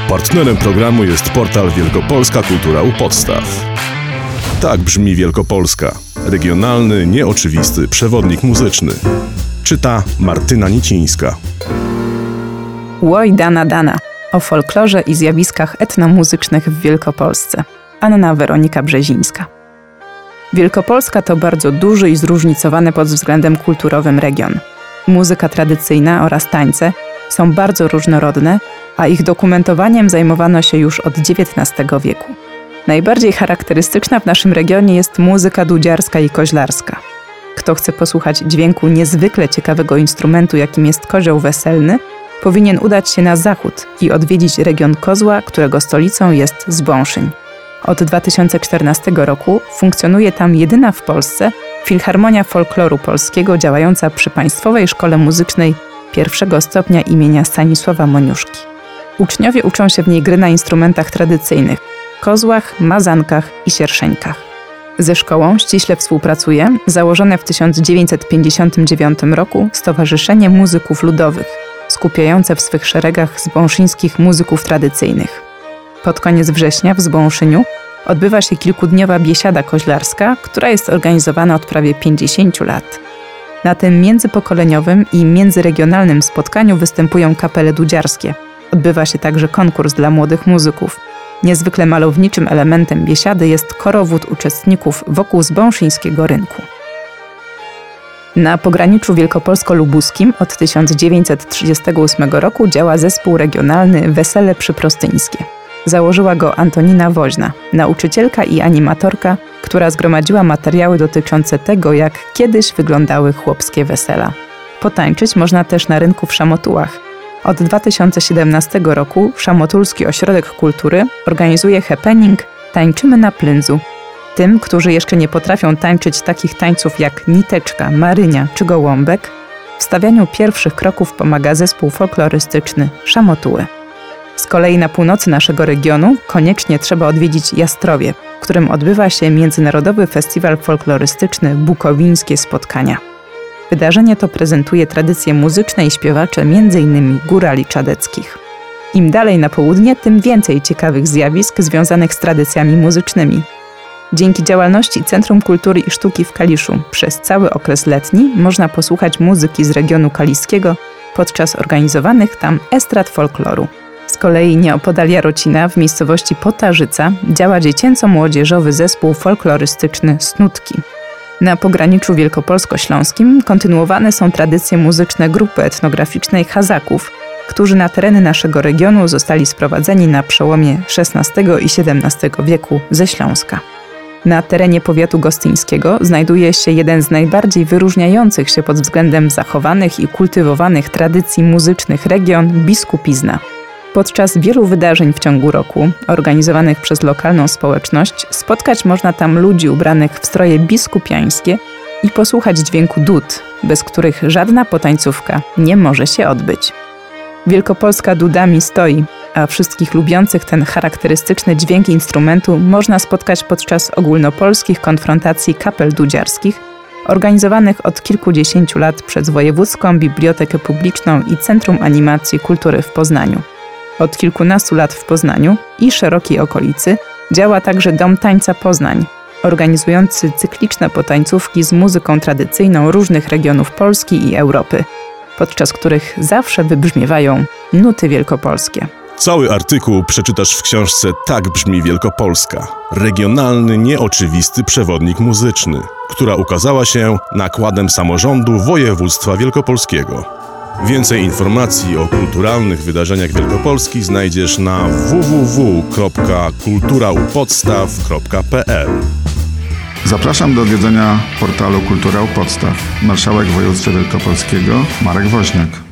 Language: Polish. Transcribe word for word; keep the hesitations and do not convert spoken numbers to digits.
Partnerem programu jest portal Wielkopolska Kultura u Podstaw. Tak brzmi Wielkopolska. Regionalny, nieoczywisty przewodnik muzyczny. Czyta Martyna Nicińska. Łoj dana dana. O folklorze i zjawiskach etnomuzycznych w Wielkopolsce. Anna Weronika Brzezińska. Wielkopolska to bardzo duży i zróżnicowany pod względem kulturowym region. Muzyka tradycyjna oraz tańce są bardzo różnorodne, a ich dokumentowaniem zajmowano się już od dziewiętnastego wieku. Najbardziej charakterystyczna w naszym regionie jest muzyka dudziarska i koźlarska. Kto chce posłuchać dźwięku niezwykle ciekawego instrumentu, jakim jest kozioł weselny, powinien udać się na zachód i odwiedzić region Kozła, którego stolicą jest Zbąszyń. Od dwa tysiące czternastego roku funkcjonuje tam jedyna w Polsce Filharmonia Folkloru Polskiego działająca przy Państwowej Szkole Muzycznej pierwszego stopnia imienia Stanisława Moniuszki. Uczniowie uczą się w niej gry na instrumentach tradycyjnych, kozłach, mazankach i sierszeńkach. Ze szkołą ściśle współpracuje założone w tysiąc dziewięćset pięćdziesiątym dziewiątym roku Stowarzyszenie Muzyków Ludowych, skupiające w swych szeregach zbąszyńskich muzyków tradycyjnych. Pod koniec września w Zbąszyniu odbywa się kilkudniowa biesiada koźlarska, która jest organizowana od prawie pięćdziesięciu lat. Na tym międzypokoleniowym i międzyregionalnym spotkaniu występują kapele dudziarskie. Odbywa się także konkurs dla młodych muzyków. Niezwykle malowniczym elementem biesiady jest korowód uczestników wokół zbąszyńskiego rynku. Na pograniczu wielkopolsko-lubuskim od tysiąc dziewięćset trzydziestego ósmego roku działa zespół regionalny Wesele Przyprostyńskie. Założyła go Antonina Woźna, nauczycielka i animatorka, która zgromadziła materiały dotyczące tego, jak kiedyś wyglądały chłopskie wesela. Potańczyć można też na rynku w Szamotułach. Od dwa tysiące siedemnastego roku Szamotulski Ośrodek Kultury organizuje happening Tańczymy na Plędzu. Tym, którzy jeszcze nie potrafią tańczyć takich tańców jak niteczka, marynia czy gołąbek, w stawianiu pierwszych kroków pomaga zespół folklorystyczny Szamotuły. Z kolei na północy naszego regionu koniecznie trzeba odwiedzić Jastrowie, w którym odbywa się Międzynarodowy Festiwal Folklorystyczny Bukowińskie Spotkania. Wydarzenie to prezentuje tradycje muzyczne i śpiewacze m.in. górali czadeckich. Im dalej na południe, tym więcej ciekawych zjawisk związanych z tradycjami muzycznymi. Dzięki działalności Centrum Kultury i Sztuki w Kaliszu przez cały okres letni można posłuchać muzyki z regionu kaliskiego podczas organizowanych tam estrad folkloru. Z kolei nieopodal Jarocina w miejscowości Potarzyca działa dziecięco-młodzieżowy zespół folklorystyczny Snutki. Na pograniczu wielkopolsko-śląskim kontynuowane są tradycje muzyczne grupy etnograficznej Hazaków, którzy na tereny naszego regionu zostali sprowadzeni na przełomie szesnastego i siedemnastego wieku ze Śląska. Na terenie powiatu gostyńskiego znajduje się jeden z najbardziej wyróżniających się pod względem zachowanych i kultywowanych tradycji muzycznych region Biskupizna. Podczas wielu wydarzeń w ciągu roku, organizowanych przez lokalną społeczność, spotkać można tam ludzi ubranych w stroje biskupiańskie i posłuchać dźwięku dud, bez których żadna potańcówka nie może się odbyć. Wielkopolska dudami stoi, a wszystkich lubiących ten charakterystyczny dźwięk instrumentu można spotkać podczas ogólnopolskich konfrontacji kapel dudziarskich, organizowanych od kilkudziesięciu lat przez Wojewódzką Bibliotekę Publiczną i Centrum Animacji Kultury w Poznaniu. Od kilkunastu lat w Poznaniu i szerokiej okolicy działa także Dom Tańca Poznań, organizujący cykliczne potańcówki z muzyką tradycyjną różnych regionów Polski i Europy, podczas których zawsze wybrzmiewają nuty wielkopolskie. Cały artykuł przeczytasz w książce Tak brzmi Wielkopolska. Regionalny, nieoczywisty przewodnik muzyczny, która ukazała się nakładem samorządu województwa wielkopolskiego. Więcej informacji o kulturalnych wydarzeniach Wielkopolski znajdziesz na w w w kropka kultura u podstaw kropka p l. Zapraszam do odwiedzenia portalu Kultura u Podstaw. Marszałek Województwa Wielkopolskiego Marek Woźniak.